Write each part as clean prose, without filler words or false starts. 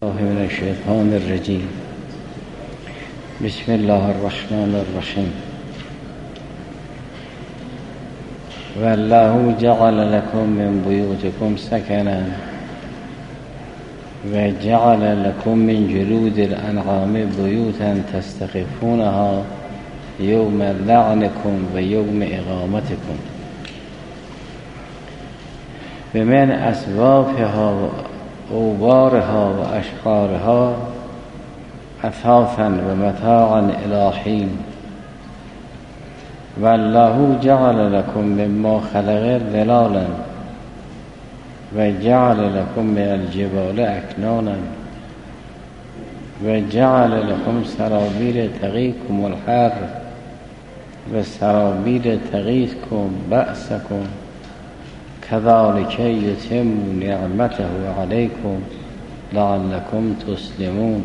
من الشیطان الرجیم. بسم الله الرحمن الرحیم. والله جعل لكم من بيوتكم سكنا وجعل لكم من جلود الأنعام بيوتا تستخفونها يوم لعنكم ويوم إقامتكم بمن أسوافها وأوبارها وأشقارها أثاثا ومتاعا إلى حين. والله جعل لكم مما خلق ظلالا وجعل لكم من الجبال أكنانا وجعل لكم سرابيل تقيكم الحر وسرابيل تقيكم بأسكم كذلك يتم نعمته عليكم لعلكم تسلمون.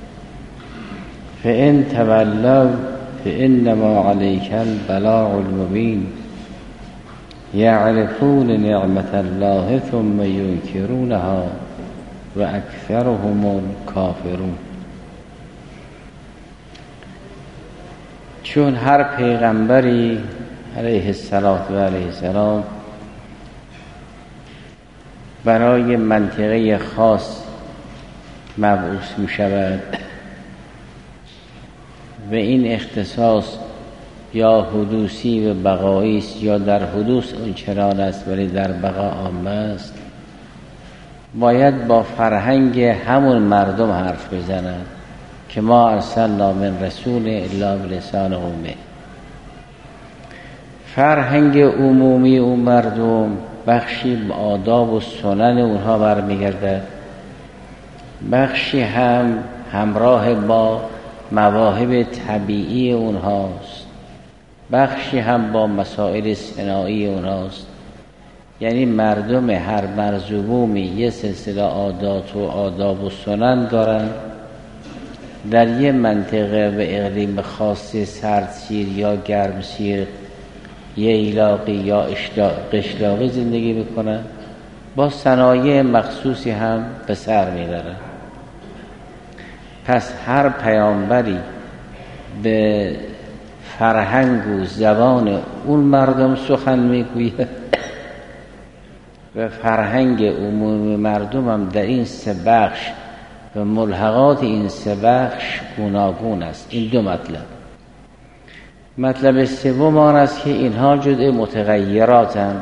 فإن تولوا فإنما عليك البلاغ المبين. يعرفون نعمة الله ثم ينكرونها وأكثرهم الكافرون. چون هر پیغمبری علیه السلام برای منطقه خاص مبعوث می شود و این اختصاص یا حدوثی و بقایی است یا در حدوث اون چنان است ولی در بقا عامه است، باید با فرهنگ همون مردم حرف بزند که ما ارسلنا من رسول الا بلسان قومه. فرهنگ عمومی اون مردم بخشی با آداب و سنن اونها برمیگردد، بخشی هم همراه با مواهب طبیعی اونهاست، بخشی هم با مسائل صناعی اونهاست. یعنی مردم هر مرزبومی یه سلسله عادات و آداب و سنن دارن. در یه منطقه و اقلیم خاصی سردسیر یا گرمسیر، یه ایلاقی یا قشلاقی زندگی میکنن، با صنایع مخصوصی هم به سر میبرن. پس هر پیامبری به فرهنگ و زبان اون مردم سخن میگوید و فرهنگ عمومی مردم هم در این سه بخش و ملحقات این سه بخش گوناگون است. این دو مطلب سوم آن است که اینها جزء متغیراتند.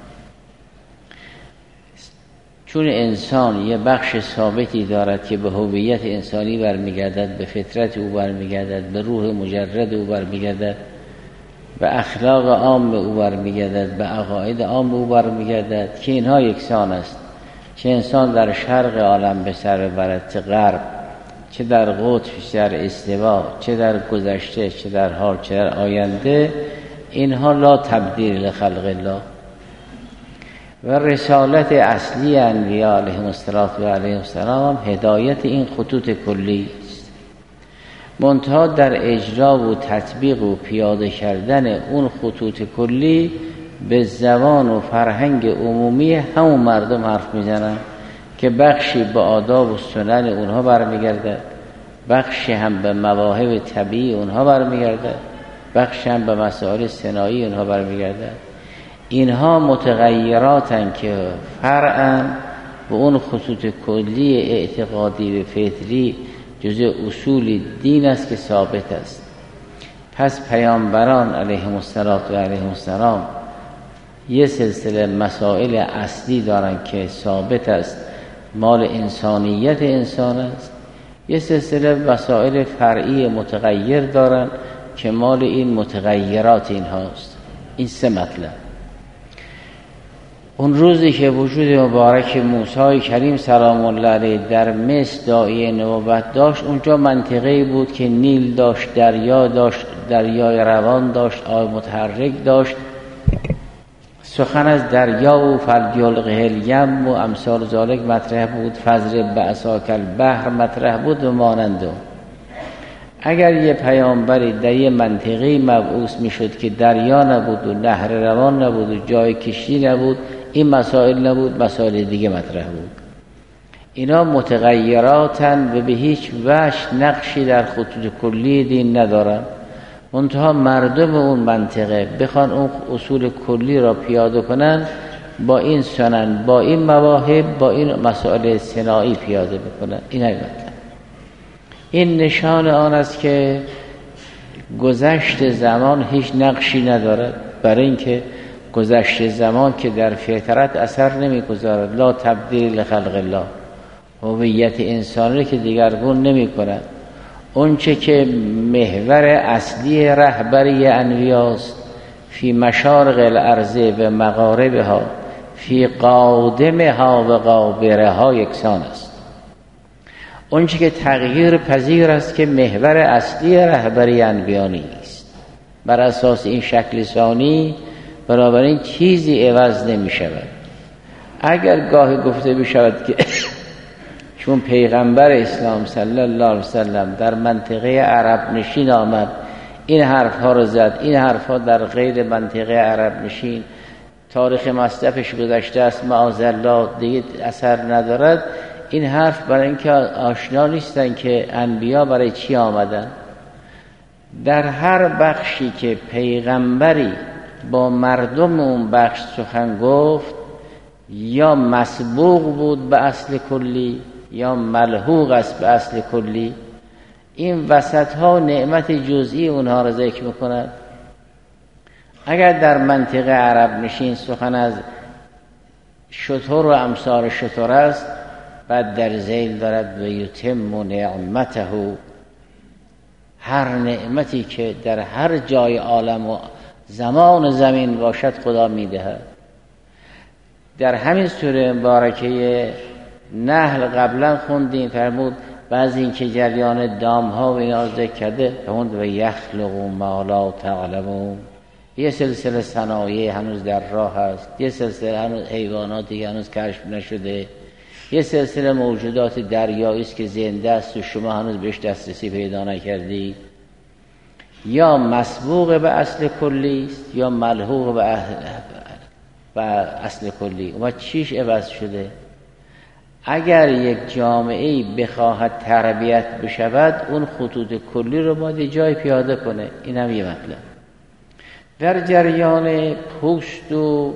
چون انسان یه بخش ثابتی دارد که به هویت انسانی برمیگردد، به فطرت او برمیگردد، به روح مجرد او برمیگردد، به اخلاق عام او برمیگردد، به عقاید عام او برمیگردد که اینها یکسان است. چه انسان در شرق عالم به سر ببرد چه غرب، چه در قطب چه در استوا، چه در گذشته چه در حال چه در آینده، اینها لا تبدیل لخلق الله. و رسالت اصلی انبیاء علیهم السلام هم هدایت این خطوط کلی است. منتها در اجرا و تطبیق و پیاده کردن اون خطوط کلی به زبان و فرهنگ عمومی همون مردم حرف میزنن که بخشی به آداب و سنن اونها برمیگرده، بخشی هم به مواهب طبیعی اونها برمیگرده، بخشی هم به مسائل صناعی اونها برمیگرده. اینها متغیراتن که فرعاً به اون خطوط کلی اعتقادی و فطری جزء اصول دین است که ثابت است. پس پیامبران علیهم السلام یه سلسله مسائل اصلی دارن که ثابت است، مال انسانیت انسان است. یه سلسله مسائل فرعی متغیر دارن که مال این متغیرات این هاست. این سه مطلب. اون روزی که وجود مبارک موسی کریم سلام الله علیه در مصر داعیه نبوت داشت، اونجا منطقه‌ای بود که نیل داشت، دریا داشت، دریای روان داشت، آب متحرک داشت. سخن از دریا و فلیلقه الیم و امثال ذالک مطرح بود، فضرب بعصاک البحر مطرح بود و مانند. اگر یه پیامبری در یه منطقه‌ای مبعوث میشد که دریا نبود و نهر روان نبود و جای کشتی نبود، این مسائل نبود، مسائل دیگه مطرح بود. اینا متغیراتن و به هیچ وجه نقشی در خطوط کلی دین ندارن. منتها مردم اون منطقه بخوان اون اصول کلی را پیاده کنن، با این سنن، با این مواهب، با این مسائل صناعی پیاده بکنن. این مطلب. این نشان آن است که گذشت زمان هیچ نقشی ندارد، برای اینکه گذشت زمان که در فطرت اثر نمیگذارد. لا تبدیل لخلق الله، هویت انسانی که دیگرگون نمی کند. اون چه که محور اصلی رهبری انبیاست، فی مشارق الارض و مغاربها، فی قادمها و غابرها یکسان است. اون چه که تغییر پذیر است که محور اصلی رهبری انبیا نیست. بر اساس این شکل ثانی بنابراین چیزی عوض نمی شود. اگر گاهی گفته بشود که چون پیغمبر اسلام صلی الله علیه وسلم در منطقه عرب نشین آمد، این حرف ها رو زد، این حرف ها در غیر منطقه عرب نشین تاریخ مصرفش گذشته است، معاذالله دیگه اثر ندارد، این حرف برای اینکه آشنا نیستن که انبیا برای چی آمدن. در هر بخشی که پیغمبری با مردم اون بخش سخن گفت، یا مسبوق بود به اصل کلی یا ملحوق است به اصل کلی. این وسط ها نعمت جزئی اونها را ذکر میکند. اگر در منطقه عرب نشین سخن از شتر و امثال شتر است، بعد در ذیل دارد و یتم نعمته، هر نعمتی که در هر جای عالم و زمان و زمین باشد خدا میدهد. در همین سوره مبارکه نحل قبلا خوندیم، فرمود بعضی این که جریان دام ها و اینا ذکر کرده، فرمود و یخلق ما لا تعلمون. یه سلسله صنایع هنوز در راه هست، یه سلسله هنوز حیواناتی که هنوز کشف نشده، یه سلسله موجودات دریایی است که زنده است و شما هنوز بهش دسترسی پیدا نکردید. یا مسبوق به اصل کلی است یا ملحوق به اصل کلی. و چیش عوض شده؟ اگر یک جامعه‌ای بخواهد تربیت بشود، اون خطوط کلی رو باید جای پیاده کنه. این هم یه مطلب. در جریان پوست و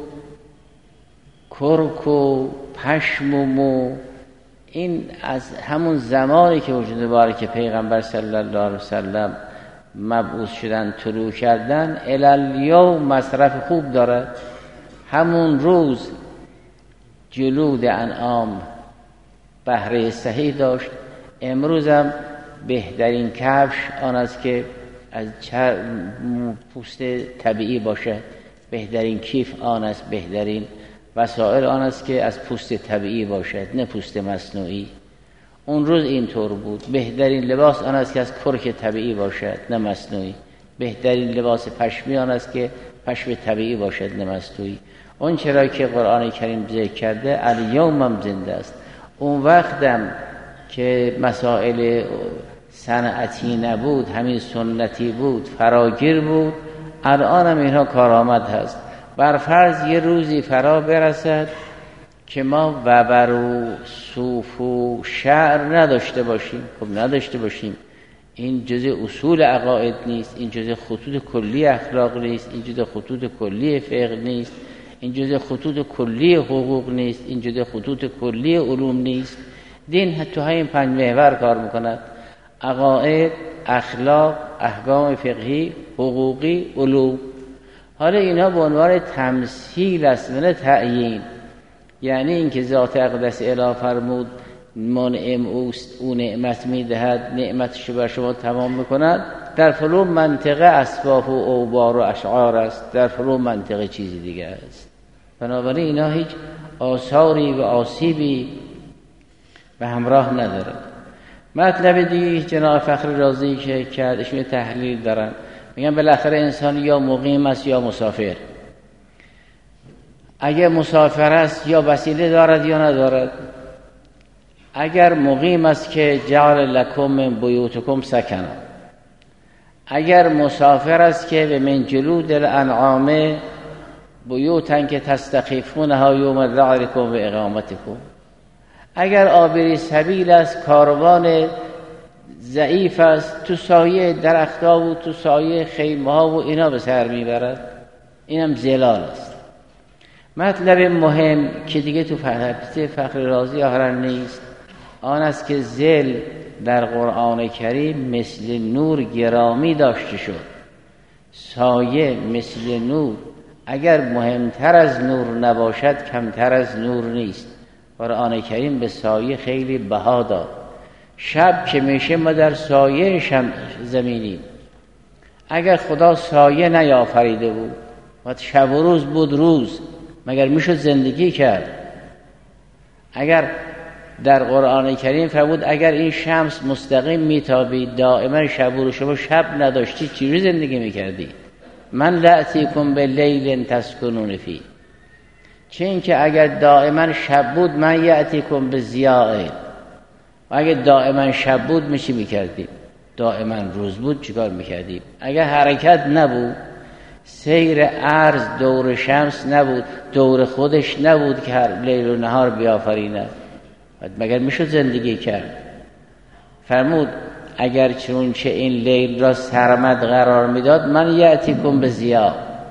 کرک و پشم و مو، این از همون زمانی که وجود مبارک پیغمبر صلی الله علیه وسلم مبعوث شدن طلوع کردن الالیوم مصرف خوب دارد. همون روز جلود انعام بهره صحیح داشت. امروز هم بهترین کفش آن است که از پوست طبیعی باشد، بهترین کیف آن است، بهترین وسایل آن است که از پوست طبیعی باشد نه پوست مصنوعی. اون روز اینطور بود. بهترین لباس آن است که از کرک طبیعی باشد نه مصنوعی. بهترین لباس پشمی آن است که پشم طبیعی باشد نه مصنوعی. اون چرا که قرآن کریم ذکر کرده الیوم هم زنده است. اون وقتم که مسائل صنعتی نبود، همین سنتی بود، فراگیر بود، الان هم اینها کارآمد هست. بر فرض یه روزی فرا برسد که ما وبر و صوف و شعر نداشته باشیم. خب نداشته باشیم، این جزء اصول عقاید نیست، این جزء خطوط کلی اخلاق نیست، این جزء خطوط کلی فقه نیست، این جزء خطوط کلی حقوق نیست، این جزء خطوط کلی علوم نیست. دین تو همین 5 محور کار میکند: عقاید، اخلاق، احکام فقهی، حقوقی، علوم. حالا اینا به عنوان تمثیل است نه تعیین. یعنی اینکه ذات اقدس اله فرمود منعم اوست، او نعمت میدهد، نعمتش بر شما تمام میکند، در فلان منطقه اسباب و اوبار و اشعار است، در فلان منطقه چیزی دیگه است. بنابراین اینا هیچ آثاری و آسیبی به همراه ندارد. مطلب دیگه جناب فخر رازی که کردشون تحلیل دارن، میگن بالاخره انسان یا مقیم است یا مسافر. اگر مسافر است یا وسیله دارد یا ندارد. اگر مقیم است که جعل لکم من بیوتکم سکنا. اگر مسافر است که به من جلود الانعام بیوتن که تستخیفونها یوم ذعرکم و اقامتکم. اگر عابری سبیل است، کاروان ضعیف است، تو سایه درخت‌ها و تو سایه خیمه‌ها و اینا به سر میبرد. اینم ظلال است. مطلب مهم که دیگه تو فخر رازی آخر نیست، آن است که ظل در قرآن کریم مثل نور گرامی داشته شد. سایه مثل نور، اگر مهمتر از نور نباشد کمتر از نور نیست. قرآن کریم به سایه خیلی بها داد. شب که میشه ما در سایه زمینیم. اگر خدا سایه نیافریده بود و شب و روز بود روز، مگر میشد زندگی کرد؟ اگر در قرآن کریم فرمود اگر این شمس مستقیم میتابید دائما شب و روز، شما شب نداشتی چجوری زندگی میکردی؟ من لأتیکم باللیل تسکنون فی. چه این که اگر دائما شب بود من یأتیکم بضیاء، و اگر دائما شب بود میشی میکردیم؟ دائما روز بود چیکار میکردیم؟ اگر حرکت نبود، سیر عرض دور شمس نبود، دور خودش نبود که هر لیل و نهار بیافریند، مگر میشد زندگی کرد؟ فرمود اگر چنانچه این لیل را سرمد قرار میداد من یأتیکم بضیاء،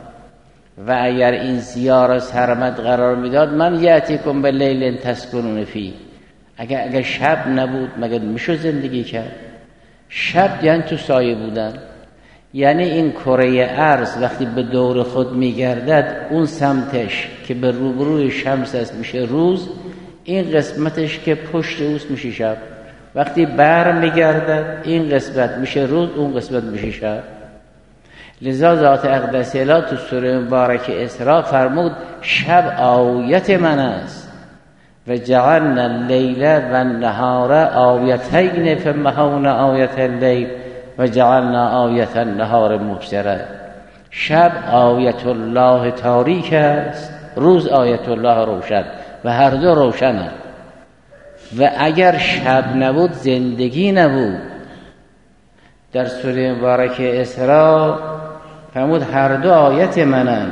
و اگر این ضیا را سرمد قرار میداد من یأتیکم باللیل تسکنون فی. اگر شب نبود مگر میشد زندگی کرد؟ شب یعنی تو سایه بودن، یعنی این کره ارض وقتی به دور خود میگردد اون سمتش که به روبروی شمس است میشه روز، این قسمتش که پشت اوست میشه شب. وقتی بر میگردد این قسمت میشه روز، اون قسمت میشه شب. لذا ذات اقدس اله تو سوره مبارکه اسراء فرمود شب آیت من است و جعلنا اللیل و النهار آیتین فمحونا آیت اللیل و جعلنا آیت النهار مبصرا. شب آیت الله تاریک است، روز آیت الله روشن، و هر دو روشنند. و اگر شب نبود زندگی نبود. در سوره مبارکه اسراء فرمود هر دو آیت منند.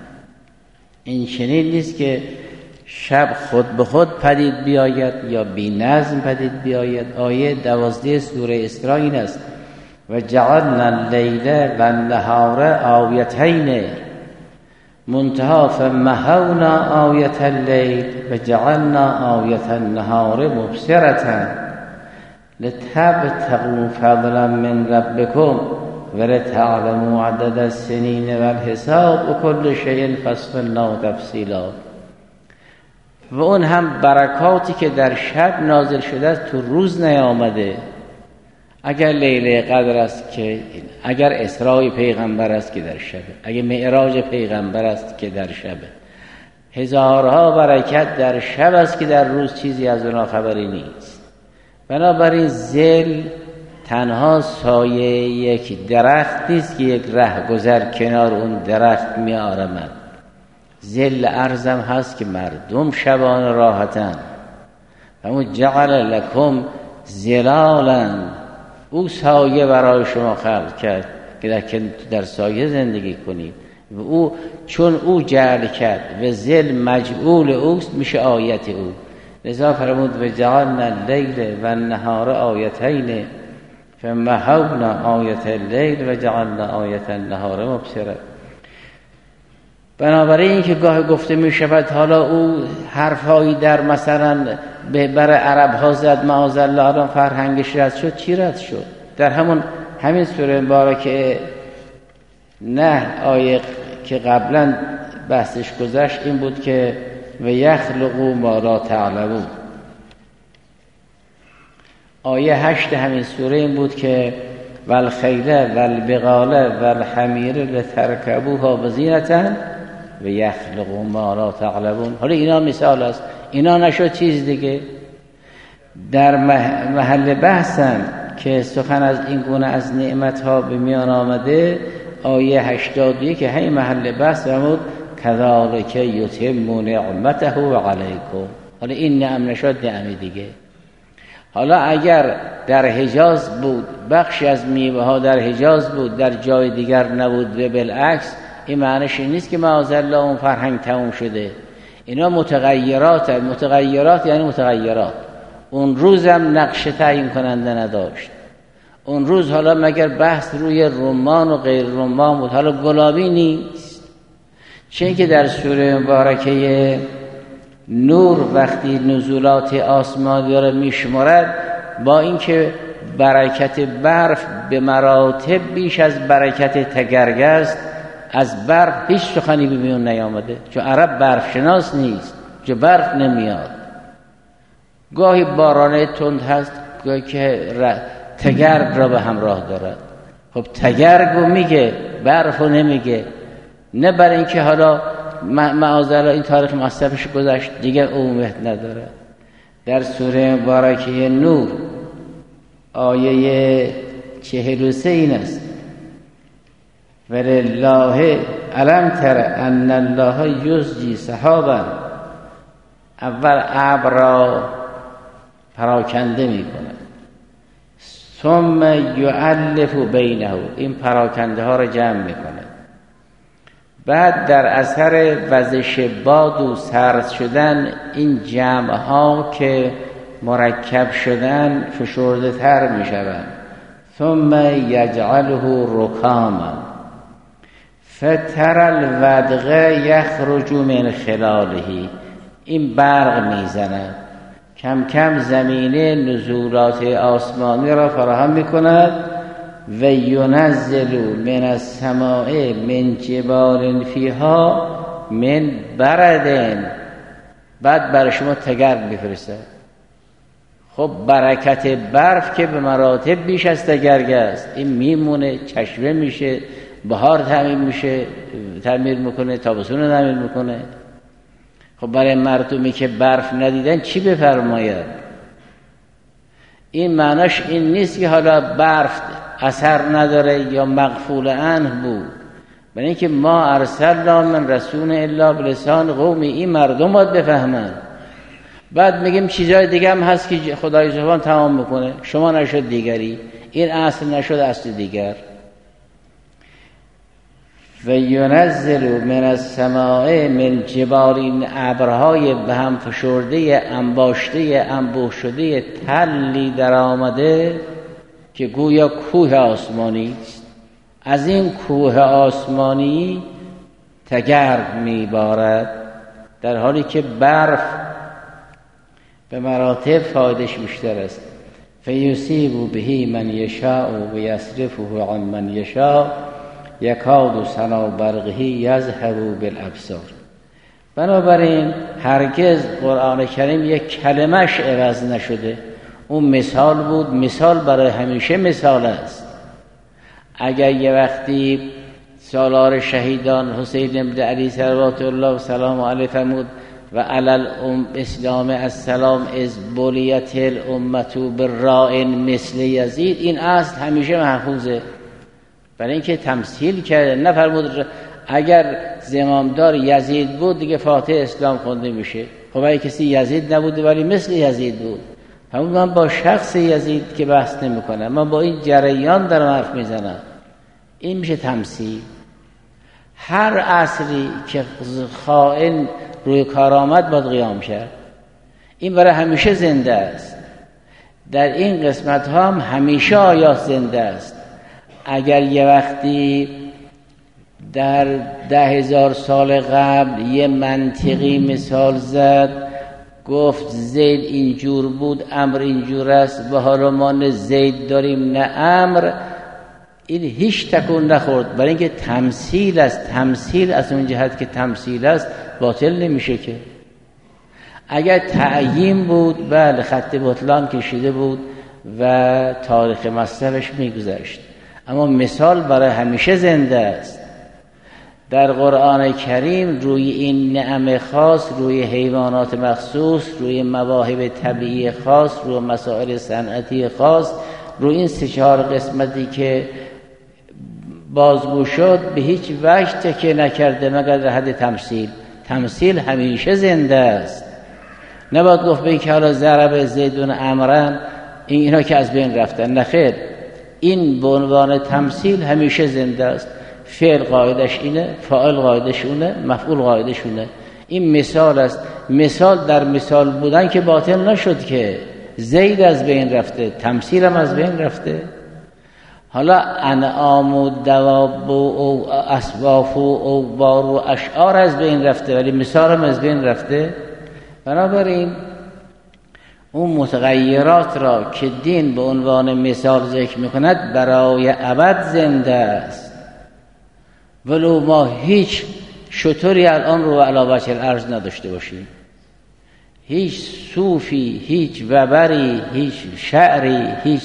این چنین نیست که شب خود به خود پدید بیاید یا بی نظم پدید بیاید. آیه 12 سوره اسراء این است و جعلنا اللیل و النهار آیتین منتهی فمحونا آیت اللیل و جعلنا آیت النهار مبصرة لتبتغوا فضلا من ربکم ولتعلموا عدد السنین والحساب وكل شیء فصلناه تفصیلا. و اون هم برکاتی که در شب نازل شده است تو روز نیامده. اگر لیله قدر است که، اگر اسراء پیغمبر است که در شب، اگر معراج پیغمبر است که در شب، هزارها برکت در شب است که در روز چیزی از اونها خبری نیست. بنابراین ظل تنها سایه یک درخت نیست که یک رهگذر کنار اون درخت می آرمد. ظل ارزم هست که مردم شبان راحتن. همون جعل لکم ظلالا، او سایه برای شما خلق کرد که در سایه زندگی کنید. و او چون او جعل کرد و ظل مجعول اوست میشه آیت او. لذا فرمود و جعلنا اللیل و النهار آیتین فمحونا آیت اللیل و جعلنا آیت النهار مبصرة. بنابراین این که گاه گفته می شود حالا او حرفهایی در مثلا بر عرب ها زد معاذالله الان فرهنگش رد شد. چی رد شد؟ در همین سوره مبارکه نه آیه که قبلا بحثش گذشت این بود که و یخلقوا ما لا تعلمون. آیه 8 همین سوره این بود که والخیل والبغال والحمیر لترکبوها وزینة و یخلقوا ما لا تعلمون. حالا اینا مثال است، اینا نشد چیز دیگه. در محل بحثم که سخن از این گونه از نعمتها به میان آمده آیه 81 که همین محل بحث فرمود کذالک یتم نعمته علیکم. حالا این نعم نشد نعمی دیگه. حالا اگر در حجاز بود بخشی از میوه ها در حجاز بود در جای دیگر نبود و بالعکس، این معنیش نیست که معاذالله اون فرهنگ تموم شده. اینا متغیرات هست. متغیرات یعنی متغیرات. اون روزم نقش تعیین کننده نداشت. اون روز حالا مگر بحث روی رمان و غیر رمان بود، حالا گلابی نیست. چون که در سوره مبارکه نور وقتی نزولات آسمانی را میشمارد، با اینکه برکت برف به مراتب بیش از برکت تگرگ است، از برف هیچ سخنی به میون نیامده، چون عرب برف شناس نیست، چون برف نمیاد. گاهی بارانه تند هست، گاهی که تگرگ را به همراه دارد. خب تگرگو میگه، برفو نمیگه، نه برای اینکه حالا معاذالله این تاریخ مصرفش گذشت دیگه عمومیت نداره. در سوره مبارکه نور آیه 43 این است: ولله الم تر ان الله یزجی سحابا. اول ابر را پراکنده میکنه، ثم یؤلف بینه، این پراکنده ها را جمع میکنه. بعد در اثر وزش باد و سرد شدن این جمع ها که مرکب شدن فشرده تر می شوند. ثم یجعله رکاما فتر الودغ یخرج من خلاله. این برق می زند، کم کم زمینه نزولات آسمانی را فراهم می کند. و ینزل من السماء من جبال فیها من برد. بعد برای شما تگرگ میفرستد. خب برکت برف که به مراتب بیش از تگرگ است، این میمونه، چشمه میشه، بهار تعمیر میکنه، تابستون رو تعمیر میکنه. خب برای مردمی که برف ندیدن چی بفرماید؟ این معناش این نیست که حالا برف اثر نداره یا مغفول عنه بود، برای اینکه ما ارسلنا من رسول الا بلسان قومی، این مردم باید بفهمن. بعد میگیم چیزای دیگه هم هست که خدای زبان تمام میکنه، شما نشد دیگری، این اصل نشد اصل دیگر. و ینزل من السماء من جبال، این ابرهای به هم فشرده، انباشته، انبوه شده، تلی در آمده که گویا کوه آسمانی است. از این کوه آسمانی تگرگ میبارد، در حالی که برف به مراتب فایدش بیشتر است. فیصیب به من یشاء و یصرفه عن من یشاء یکاد سنا برقه یذهب بالابصار. بنابراین هرگز قرآن کریم یک کلمش عوض نشده. اون مثال بود، مثال برای همیشه مثال است. اگر یه وقتی سالار شهیدان حسین بن علی صلوات الله و سلام علیه فرمود و علی اسلام السلام از بلیت الامه بالرائن مثل یزید، این اصل همیشه محفوظه، برای اینکه تمثیل کرده. نفرمود اگر زمامدار یزید بود دیگه فاتح اسلام خونده میشه. خب اگه کسی یزید نبوده ولی مثل یزید بود، همون من با شخص یزید که بحث نمی کنم، من با این جریان دارم حرف میزنم. این میشه تمثیل. هر عصری که خائن روی کار آمد باید قیام کرد. این برای همیشه زنده است. در این قسمت ها هم همیشه آیات زنده است. اگر یه وقتی در 10,000 سال قبل یه منطقی مثال زد، گفت زید اینجور بود، امر اینجور است، و حالا ما نه زید داریم نه امر، این هیچ تکون نخورد، برای اینکه تمثیل است. تمثیل از اون جهت که تمثیل است باطل نمیشه که. اگر تعیین بود بله خط بطلان کشیده بود و تاریخ مصرفش میگذشت، اما مثال برای همیشه زنده است. در قرآن کریم روی این نعم خاص، روی حیوانات مخصوص، روی مواهب طبیعی خاص، روی مسائل صنعتی خاص، روی این 3-4 قسمتی که بازگو شد به هیچ وجه تکیه نکرده مگر در حد تمثیل. تمثیل همیشه زنده است. نباید گفت به این که حالا ضرب زیدون امرن اینا که از بین رفتن، نخیر، این به عنوان تمثیل همیشه زنده است. فعل قاعدش اینه، فاعل قاعدش اونه، مفعول قاعدش اونه. این مثال است. مثال در مثال بودن که باطل نشد، که زید از بین رفته، تمثیل هم از بین رفته. حالا انعام و دواب و اسباف و اوبار و اشعار از بین رفته، ولی مثال هم از بین رفته. بنابراین اون متغیرات را که دین به عنوان مثال ذکر میکند برای ابد زنده است. ولو ما هیچ شطوری الان رو علی وجه الارض نداشته باشیم، هیچ صوفی، هیچ وبری، هیچ شعری، هیچ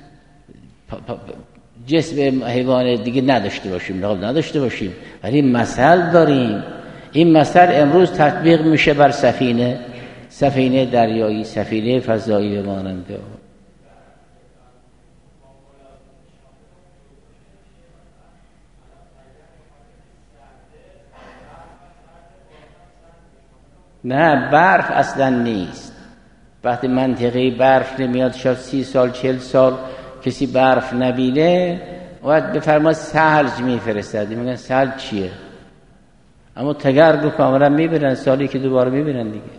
جسم حیوان دیگه نداشته باشیم، ولی مثل داریم. این مثل امروز تطبیق میشه بر سفینه دریایی، سفینه فضایی ماننده. نه، برف اصلا نیست. وقتی منطقه برف نمیاد، شاید 30 سال 40 سال کسی برف نبینه، باید بفرما ثلج میفرستد. میگن ثلج چیه؟ اما تگرگ رو کاملا میبینن، سالی که دوباره میبینن دیگه.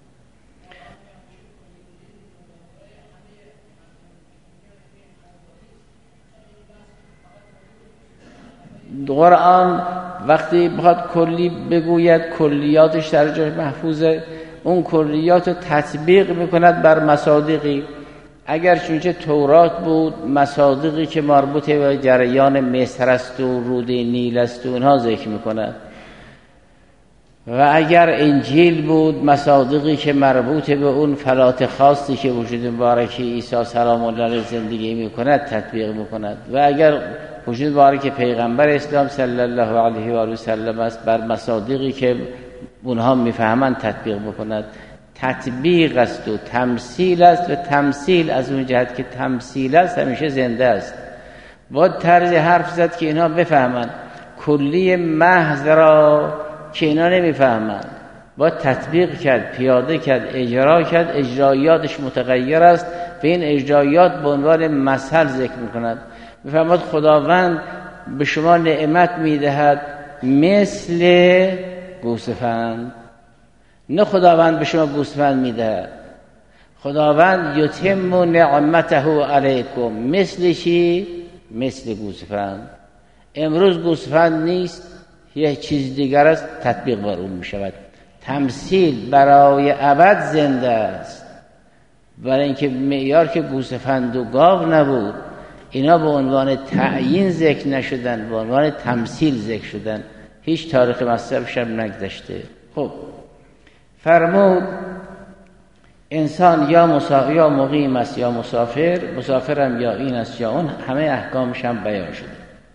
قرآن وقتی بخواد کلی بگوید، کلیاتش در جای محفوظه، اون کلیات رو تطبیق میکند بر مصادیقی. اگر چونچه تورات بود، مصادیقی که مربوط به جریان مصر است و رود نیل است و اونها ذکر میکند. و اگر انجیل بود، مصادیقی که مربوط به اون فلات خاصی که وجود مبارک عیسی سلام الله علیه زندگی میکند تطبیق میکند. و اگر وجود مبارک پیغمبر اسلام صلی الله علیه و آله و سلم است، بر مصادیقی که اونها میفهمند تطبیق میکند. تطبیق است و تمثیل است، و تمثیل از اون جهت که تمثیل است همیشه زنده است. با طرز حرف زد که اینا بفهمند. کلی محض را که اینا نمیفهمند با تطبیق کرد، پیاده کرد، اجرا کرد. اجرایاتش متغیر است و این اجرایات به عنوان مثل ذکر میکند. میفهمد خداوند به شما نعمت میدهد مثل گوسفند. نه خداوند به شما گوسفند میدهد، خداوند یتم نعمته علیکم. مثل چی؟ مثل گوسفند. امروز گوسفند نیست، یه چیز دیگر است، تطبیق بر اون میشود. تمثیل برای ابد زنده است. برای اینکه معیار که گوسفند و گاو نبود، اینا به عنوان تعیین ذکر نشدن، به عنوان تمثیل ذکر شدن. هیچ تاریخ مصرفش هم نگذشته. خب فرمود انسان یا مقیم است یا مسافرم یا این است یا اون، همه احکامش هم بیان شده.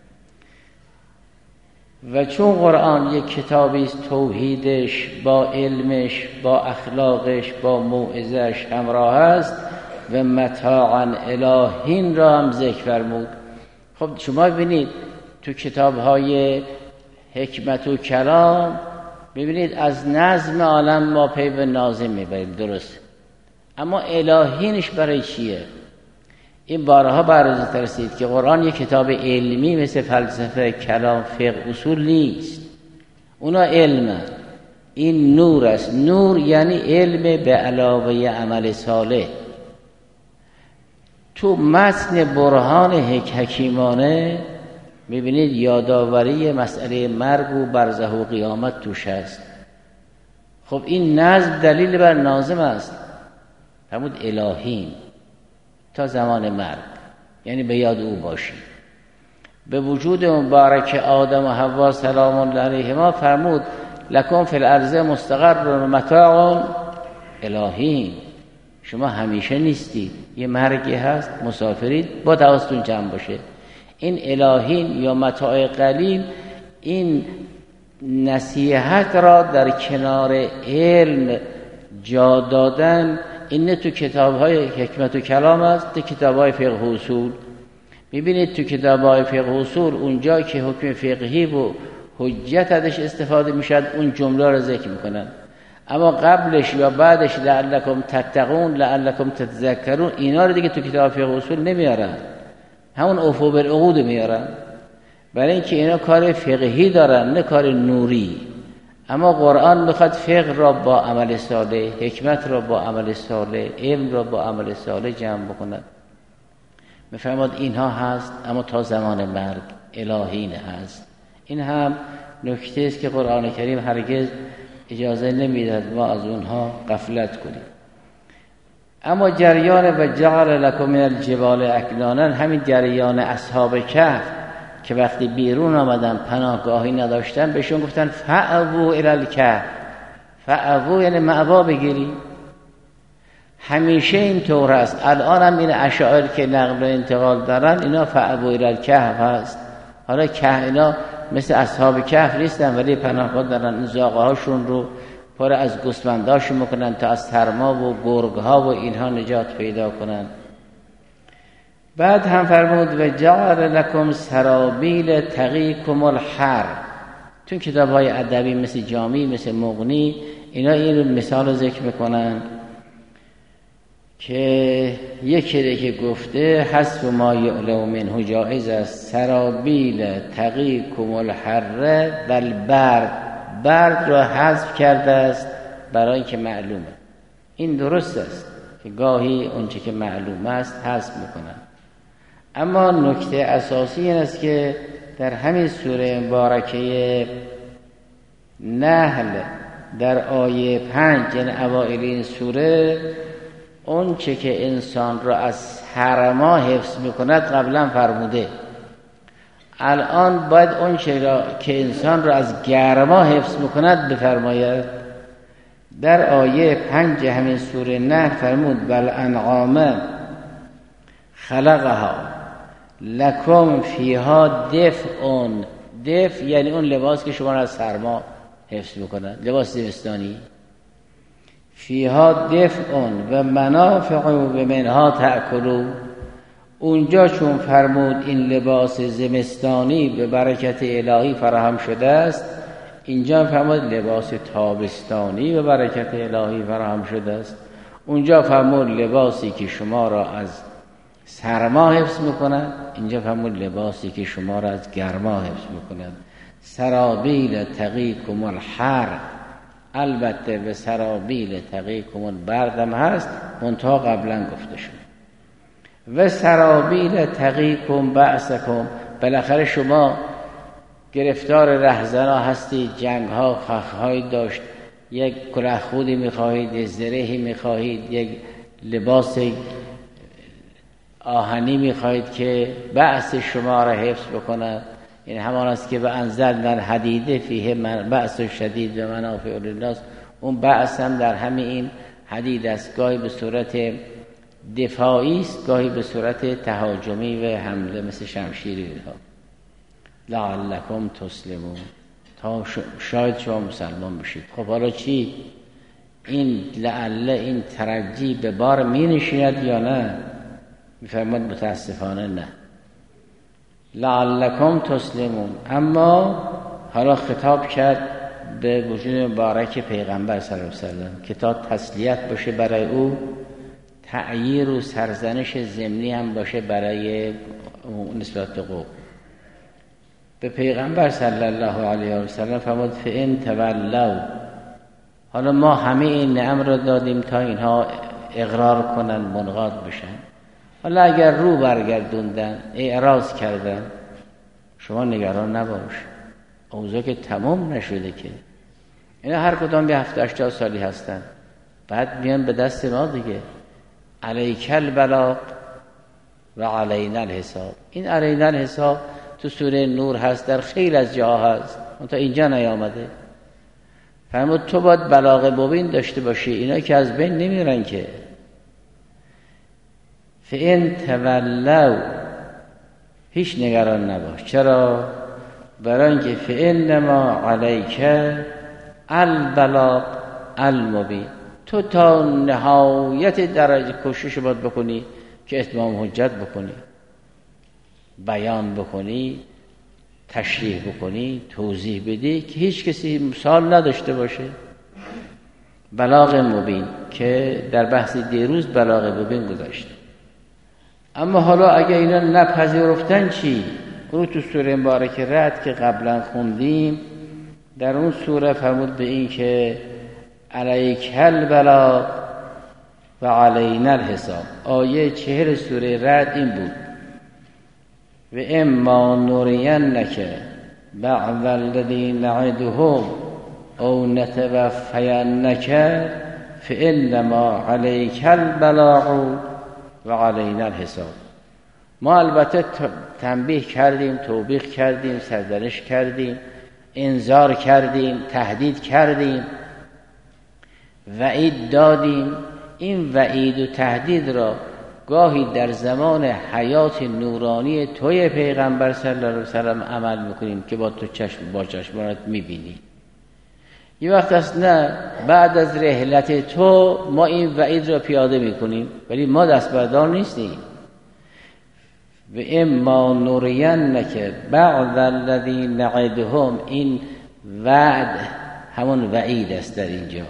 و چون قرآن یک کتابی است توحیدش با علمش، با اخلاقش، با موعظه‌اش همراه است و متاعا الهین را هم ذکر فرمود. خب شما ببینید تو کتاب‌های حکمت و کلام ببینید از نظم عالم ما پی به ناظم میبریم، درست، اما الهینش برای چیه؟ این بارها برات رسید که قرآن یک کتاب علمی مثل فلسفه، کلام، فقه، اصول نیست. اونا علمه. این نور است. نور یعنی علم به علاوه عمل صالح. تو متن برهان حکیمانه میبینید یادآوری مسئله مرگ و برزخ و قیامت توش هست. خب این نظم دلیل بر ناظم است، فرمود الهین تا زمان مرگ، یعنی به یاد او باشید. به وجود مبارک آدم و حوا سلام الله علیهما فرمود لکم فی الارض مستقر و متاع الهین. شما همیشه نیستید، یه مرگی هست، مسافرید، با حواستون جمع باشه. این الهین یا متاع قلیل، این نصیحت را در کنار علم جا دادن، این نه تو کتاب‌های حکمت و کلام است، تو کتاب‌های فقه و اصول. می‌بینید تو کتاب‌های فقه و اصول اونجا که حکم فقهی و حجت ازش استفاده میشد اون جمله را ذکر میکنن، اما قبلش یا بعدش لعلکم تتقون، لعلکم تتذکرون، اینا رو دیگه تو کتاب فقه و اصول نمیارن، همون اوفو بالعقود میارن، برای اینکه اینا کار فقهی دارن نه کار نوری. اما قرآن میخواد فقه را با عمل صالح، حکمت را با عمل صالح، علم را با عمل صالح جمع بکند. میفرماد اینها هست اما تا زمان مرگ الهی هست. این هم نکته است که قرآن کریم هرگز اجازه نمیدهد ما از اونها غفلت کنیم. اما جریان و جعل لکم من الجبال اکنانا، همین جریان اصحاب کهف که وقتی بیرون آمدن پناهگاهی نداشتن بهشون گفتن فأووا الی الکهف. فأووا یعنی مأوا بگیری. همیشه این طور است. الان هم این اشاعره که نقل و انتقال دارن اینا فأووا الی الکهف هست. حالا کهف اینا مثل اصحاب کهف نیستن ولی پناهگاه دارن. این زاغه هاشون رو پر از گوسفنداشون میکنن تا از سرما و گرگ ها و اینها نجات پیدا کنن. بعد هم فرمود و جعل لکم سرابیل تقیکم الحر. تو کتاب های ادبی مثل جامی، مثل مغنی، اینا این مثال رو ذکر میکنن که یکی که گفته حذف ما یعلم منه جائز است. سرابیل تقیکم الحر و البرد، برد را حذف کرده است برای اینکه معلومه. این درست است که گاهی اونچه که معلوم است حذف میکنن. اما نکته اساسی این است که در همین سوره مبارکه نحل در آیه 5 یعنی اوائل این سوره اون چه که انسان را از سرما حفظ میکند قبلا فرموده. الان باید اون چه را که انسان را از گرما حفظ میکند بفرماید. در آیه 5 همین سوره نحل فرمود بل انعام خلقها لکم فیها دفئون. دفء یعنی اون لباس که شما را از سرما حفظ میکند، لباس زمستانی. فیها دفئون و منافع و منها تأکلون. اونجا چون فرمود این لباس زمستانی به برکت الهی فراهم شده است، اینجا فرمود لباس تابستانی به برکت الهی فراهم شده است. اونجا فرمود لباسی که شما را از سرما حفظ میکند، اینجا فرمود لباسی که شما را از گرما حفظ میکند. سرابیل تقیکم الحر، البته به سرابیل تقیکم البرد هم هست منتها قبلا گفته شد. و سرابیل تقیکم بأسکم، بالاخره شما گرفتار رهزنا هستی، جنگ ها خخهای داشت، یک کلاه خودی میخواهید، یک زرهی میخواهید، یک لباس آهنی میخواهید که بأس شما را حفظ بکند. این همان است که به انزلنا الحدید فیه بأس شدید و منافع للناس. اون بأس هم در همین این حدید است، گاهی به صورت دفاعی است، گاهی به صورت تهاجمی و حمله مثل شمشیری ها. لعلکم تسلمون، تا شاید شما مسلمان بشید. خب حالا چی؟ این لعل، این ترجی به بار می نشیند یا نه؟ میفرماد متاسفانه نه. لعلکم تسلمون. اما حالا خطاب کرد به وجود مبارک پیغمبر صلی الله علیه وسلم که تا تسلیت باشه برای او، تعییر و سرزنش ضمنی هم باشه برای نسبت به قوم. به پیغمبر صلی الله علیه و سلم فرمود فئن تولوا. حالا ما همه این نعم را دادیم تا اینها اقرار کنن، منقاد بشن. حالا اگر رو برگردوندن، اعراض کردن، شما نگران نباش، اوضاع که تمام نشده که. اینا هر کدام به 70-80 سالی هستن، بعد میان به دست ما دیگه. علیک البلاغ و علینا الحساب. این علینا الحساب تو سوره نور هست، در خیلی از جاها هست، اون تا اینجا نیامده. فرمود تو باید بلاغ مبین داشته باشی، اینا که از بین نمیرن که. فئن تولوا، هیچ نگران نباش. چرا؟ برای اینکه فإنما علیک البلاغ المبین. تو تا نهایت درجه کوشش باید بکنی که اتمام حجت بکنی، بیان بکنی، تشریح بکنی، توضیح بدی که هیچ کسی مثال نداشته باشه. بلاغ مبین که در بحث دیروز بلاغ مبین گذاشته. اما حالا اگه اینا نپذیرفتن چی؟ اون تو سوره مبارکه رعد که قبلا خوندیم در اون سوره فرمود به این که علیک البلاغ و علینا الحساب. آیه 40 سوره رعد این بود: و اما نرینک بعض الذی نعدهم او نتوفینک فانما علیک البلاغ و علینا الحساب. ما البته تنبیه کردیم، توبیخ کردیم، سرزنش کردیم، انذار کردیم، تهدید کردیم، وعید دادیم. این وعید و تهدید را گاهی در زمان حیات نورانی توی پیغمبر صلی الله علیه وسلم عمل میکنیم که با چشمانت میبینی. یه وقت است نه، بعد از رحلت تو ما این وعید را پیاده میکنیم، ولی ما دست بردار نیستیم. و اما نرینک بعض الذی نعدهم، این وعد همون وعید است در اینجا.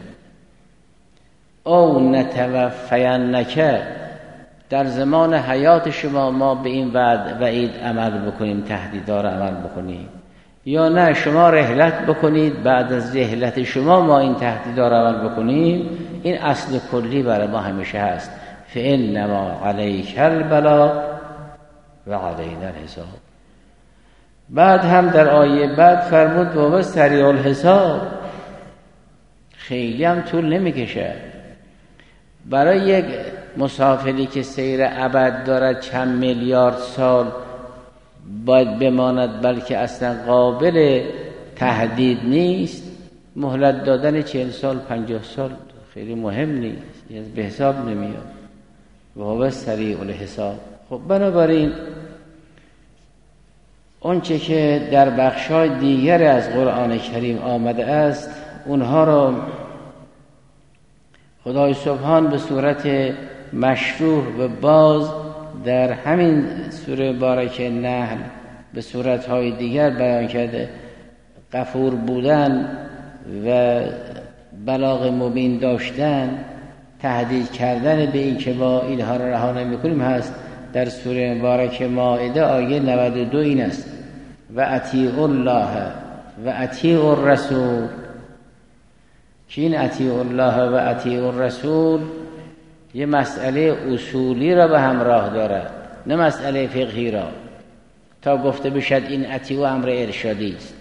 او نتوفینک، در زمان حیات شما ما به این وعید عمل بکنیم، تهدیدها را عمل بکنیم، یا نه شما رحلت بکنید، بعد از رحلت شما ما این تهدیدها را عمل بکنیم. این اصل کلی برای ما همیشه هست: فانما علیک البلاغ و علینا الحساب. بعد هم در آیه بعد فرمود و سریع الحساب، خیلی هم طول نمیکشه. برای یک مسافری که سیر ابد دارد چند میلیارد سال باید بماند، بلکه اصلا قابل تهدید نیست، مهلت دادن 40 سال 50 سال خیلی مهم نیست، به حساب نمیاد. و هو سریع الحساب. خب بنابراین اونچه که در بخشای دیگر از قرآن کریم آمده است، اونها را خدای سبحان به صورت مشروح و باز در همین سوره مبارکه نحل به صورتهای دیگر بیان کرده. غفور بودن و بلاغ مبین داشتن، تهدید کردن به این که ما اینها را رها نمی‌کنیم هست. در سوره مبارکه مائده آیه 92 این است: و اطیعوا الله و اطیعوا الرسول. که این اطیعوا الله و اطیعوا الرسول یه مسئله اصولی را به همراه دارد، نه مسئله فقهی را. تا گفته بشد این اطیعوا امر ارشادی است.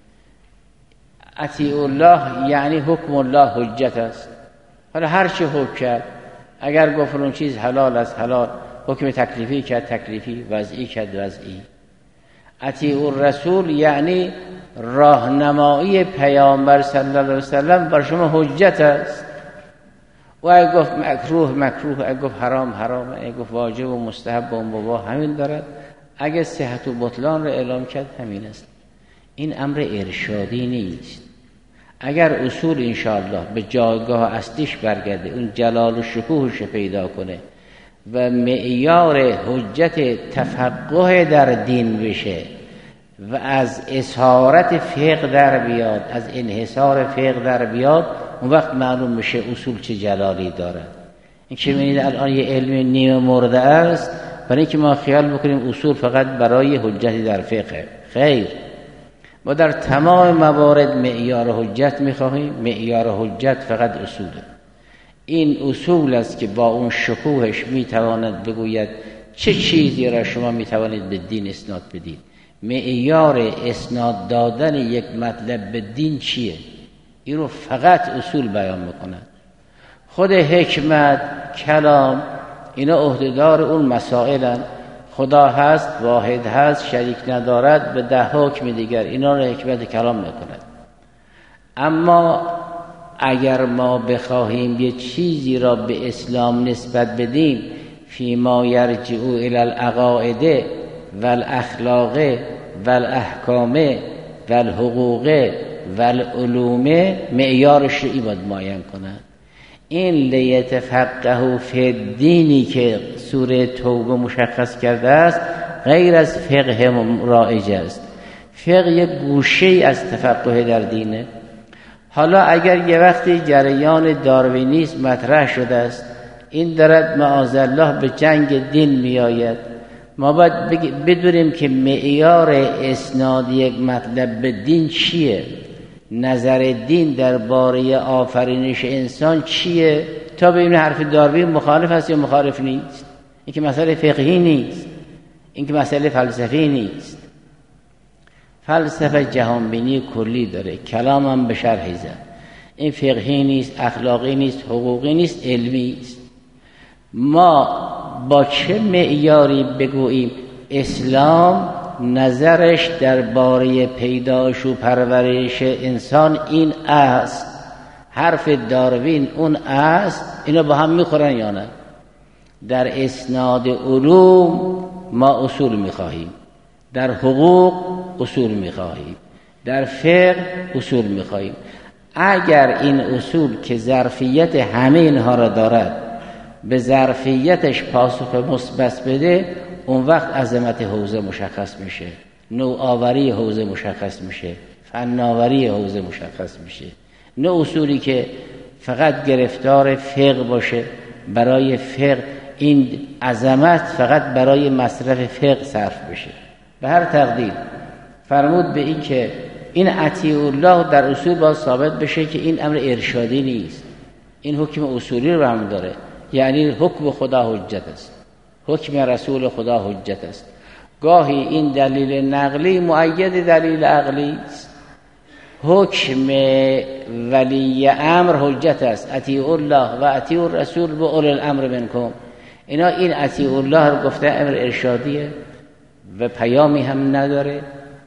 اطیعوا الله یعنی حکم الله حجت است. حالا هر چه حکم کرد، اگر گفت اون چیز حلال است حلال، حکم تکلیفی کرد تکلیفی، وضعی کرد وضعی. اطیعوا الرسول یعنی راهنمایی پیامبر صلی الله علیه وسلم بر شما حجت است. و اگه گفت مکروه مکروه، اگه گفت حرام حرام، اگه گفت واجب و مستحب و مباح همین دارد، اگه صحت و بطلان را اعلام کرد همین است. این امر ارشادی نیست. اگر اصول انشاءالله به جایگاه اصلیش برگرده، اون جلال و شکوهش پیدا کنه و معیار حجت تفقه در دین بشه و از اسارت فقه در بیاد، از انحصار فقه در بیاد، اون وقت معلوم میشه اصول چه جلالی دارد. این که می‌بینید الان یه علم نیمه مرده است، برای اینکه ما خیال بکنیم اصول فقط برای حجتی در فقه. خیر، ما در تمام موارد معیار حجت می‌خواهیم. معیار حجت فقط اصوله. این اصول است که با اون شکوهش میتواند بگوید چه چیزی را شما میتوانید به دین اسناد بدید. معیار اسناد دادن یک مطلب به دین چیه؟ این رو فقط اصول بیان میکنند. خود حکمت، کلام، اینا عهدهدار اون مسائلن. خدا هست، واحد هست، شریک ندارد، به 10 حکم دیگر اینا رو حکمت کلام میکند. اما اگر ما بخواهیم یه چیزی را به اسلام نسبت بدیم، فیما یرجع الی العقائد والاخلاق والاحکام والحقوق والعلوم، معیارش رو این باید معین کنند. این لیتفقهوا فی الدینی که سوره توبه مشخص کرده است غیر از فقه رایج است. فقه یک گوشه از تفقه در دینه. حالا اگر یه وقتی جریان داروینیسم مطرح شده است، این دارد معاذالله به جنگ دین می آید، ما باید بدونیم که معیار اسناد یک مطلب به دین چیه. نظر دین درباره آفرینش انسان چیه تا ببینیم حرف داروین مخالف است یا مخالف نیست. این که مسئله فقهی نیست، این که مسئله فلسفی نیست. فلسفه جهانبینی کلی داره، کلام هم به شرحی زد. این فقهی نیست، اخلاقی نیست، حقوقی نیست، علمی است. ما با چه معیاری بگوییم اسلام نظرش درباره پیدایش و پرورش انسان این است، حرف داروین اون است، اینا با هم میخورن یا نه؟ در اسناد علوم ما اصول میخواهیم، در حقوق اصول میخواهیم، در فقه اصول میخواهیم. اگر این اصول که ظرفیت همه اینها را دارد به ظرفیتش پاسخ مثبت بده، اون وقت عظمت حوزه مشخص میشه، نوآوری حوزه مشخص میشه، فناوری حوزه مشخص میشه. نه اصولی که فقط گرفتار فقه باشه، برای فقه این عظمت فقط برای مصرف فقه صرف بشه. به هر تقدیر فرمود به این که این اطیع الله در اصول باید ثابت بشه که این امر ارشادی نیست، این حکم اصولی رو هم داره. یعنی حکم خدا حجت است، حکم رسول خدا حجت است. گاهی این دلیل نقلی مؤید دلیل عقلی است. حکم ولی امر حجت است، اطیع الله و اطیع الرسول و اولی الامر منکم. اینا این اطیع الله رو گفته امر ارشادیه و پیامی هم نداره،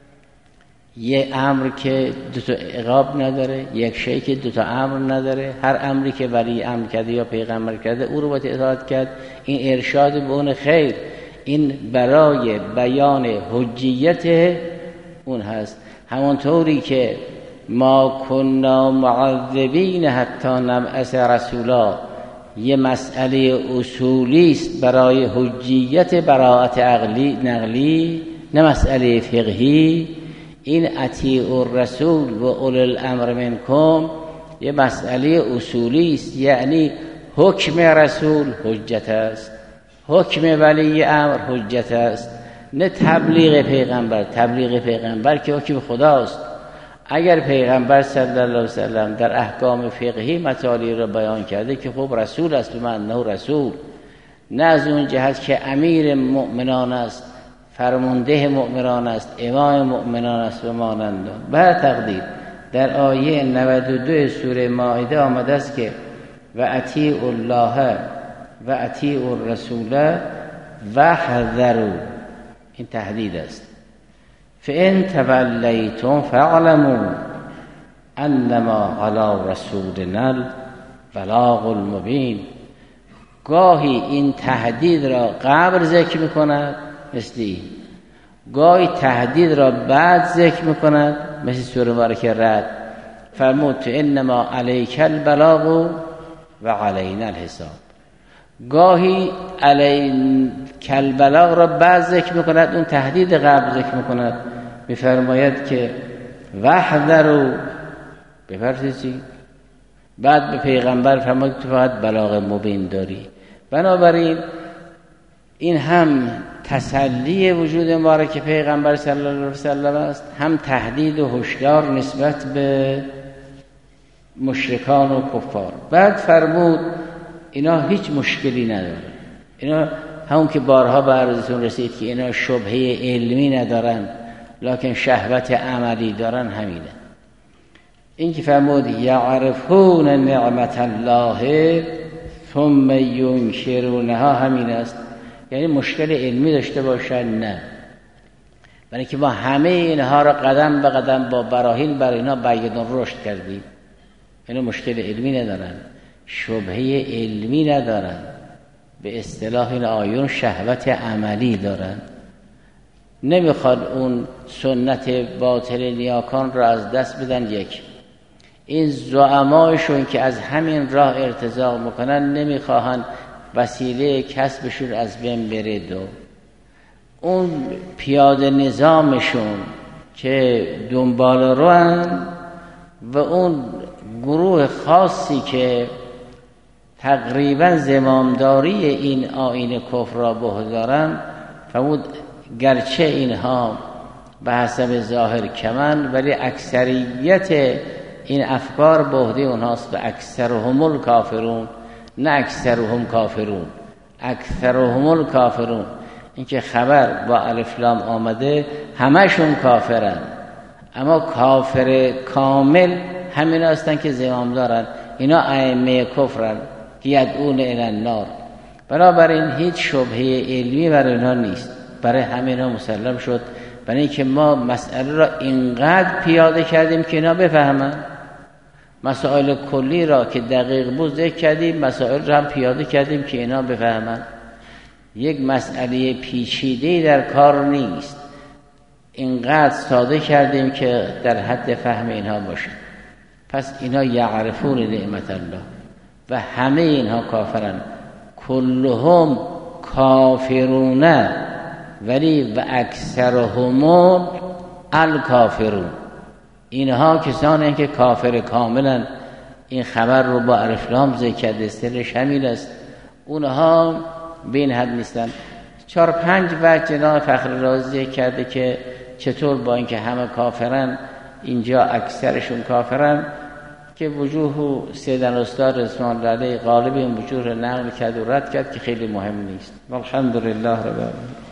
یک امر که دو تا عقاب نداره، یک شی که دو تا امر نداره. هر امری که ولی امر کرده یا پیغمبر کرده او رو باید اطاعت کرد. این ارشاد به اون خیر، این برای بیان حجیت اون هست. همونطوری که ما کنا معذبین حتی نبعث رسولا یه مسئله اصولی است برای حجیت براءت عقلی نقلی، نه مسئله فقهی. این اطیع الرسول و اولی الامر منکم یه مسئله اصولی است، یعنی حکم رسول حجت است، حکم ولی امر حجت است، نه تبلیغ پیغمبر. تبلیغ پیغمبر که حکم خداست. اگر پیغمبر صلی الله علیه وسلم در احکام فقهی مطالبی را بیان کرده که خب رسول است، به معنی رسول، نه از اون جهت که امیر مؤمنان است، فرمانده مؤمنان است، امام مؤمنان است و مانند. به هر تقدیر در آیه 92 سوره مائده آمده است که و اطیعوا الله و اطیعوا الرسول و حذروا، این تهدید است. فإن تولیتم فاعلموا انما علی رسولنا البلاغ المبین. گاهی این تهدید را قبل ذکر می‌کند مثل این، گاهی تهدید را بعد ذکر می‌کند مثل سوره مبارکه رعد. فرمود انما علیک البلاغ و علینا الحساب. گاهی علیک البلاغ را بعد ذکر می‌کند، اون تهدید قبل ذکر می‌کند. می‌فرماید که وحذروا، بپرسید. بعد به پیغمبر فرمود تو فقط بلاغ مبین داری. بنابراین این هم تسلی وجود مبارک پیغمبر صلی الله علیه وسلم است، هم تهدید و هشدار نسبت به مشرکان و کفار. بعد فرمود اینا هیچ مشکلی نداره. اینا همون که بارها به عرضتون رسید که اینا شبهه علمی ندارن لکن شهوت عملی دارن. همینه. این که فرمود یعرفون نعمت الله ثم ینکرونها، همین است. یعنی مشکل علمی داشته باشن؟ نه، برای که ما همه اینها را قدم به قدم با براهین برای اینا بیان رشد کردیم. اینا مشکل علمی ندارن، شبهه علمی ندارن، به اصطلاح این آیون شهوت عملی دارن. نمیخواد اون سنت باطل نیاکان را از دست بدن. یک، این زعمایشون که از همین راه ارتزاق میکنن نمیخواهن وسیله کسبشون از بین بره. دو، اون پیاده نظامشون که دنبال روان و اون گروه خاصی که تقریبا زمامداری این آیین کفر را به عهده دارن، فرمود گرچه اینها به حسب ظاهر کمن ولی اکثریت این افکار به عهده اونهاست و اکثرهم الکافرون، نه اکثرهم کافرون، اکثرهم الکافرون. این که خبر با الف لام آمده همشون کافرن، اما کافر کامل همین هستن که زمام دارن، اینا ائمه کفرن که یدعون الی النار. بنابراین هیچ شبهه علمی برای اینا نیست، برای همینا مسلم شد. برای اینکه ما مسئله را اینقدر پیاده کردیم که اینا بفهمن، مسائل کلی را که دقیق بود ذکر کردیم، مسائل را هم پیاده کردیم که اینا بفهمن. یک مسئله پیچیده‌ای در کار نیست، اینقدر ساده کردیم که در حد فهم اینها باشه. پس اینا یعرفون نعمت الله و همه اینها کافرن، کلهم کافرون ولی و اکثرهم الکافرون. اینها کسانی که کافر کاملن. این خبر رو با الف لام ذکر کرده، استل شمیل است. اونها به این حد نیستن. 4-5 وجه جناب فخر رازی کرده که چطور با اینکه همه کافرن اینجا اکثرشون کافرن، که وجوه سیدن استاد رضوان الله علیه غالب این وجوه رو نقل کرد و رد کرد که خیلی مهم نیست. والحمدلله رب العالمین.